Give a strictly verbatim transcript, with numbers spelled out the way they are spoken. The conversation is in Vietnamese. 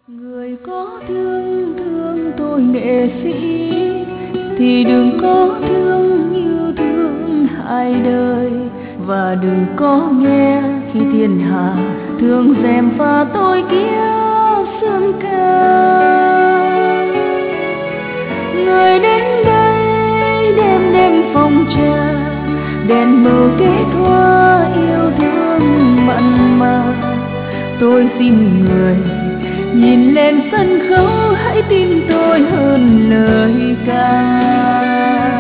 Người có thương thương tôi nghệ sĩ thì đừng có thương như thương hai đời, và đừng có nghe khi thiên hạ thương dèm pha tôi kiêu sương ca. Người đến đây đêm đêm phòng trà, đèn mờ kết hoa yêu thương mặn mà. Tôi xin người nhìn lên sân khấu, hãy tin tôi hơn lời ca.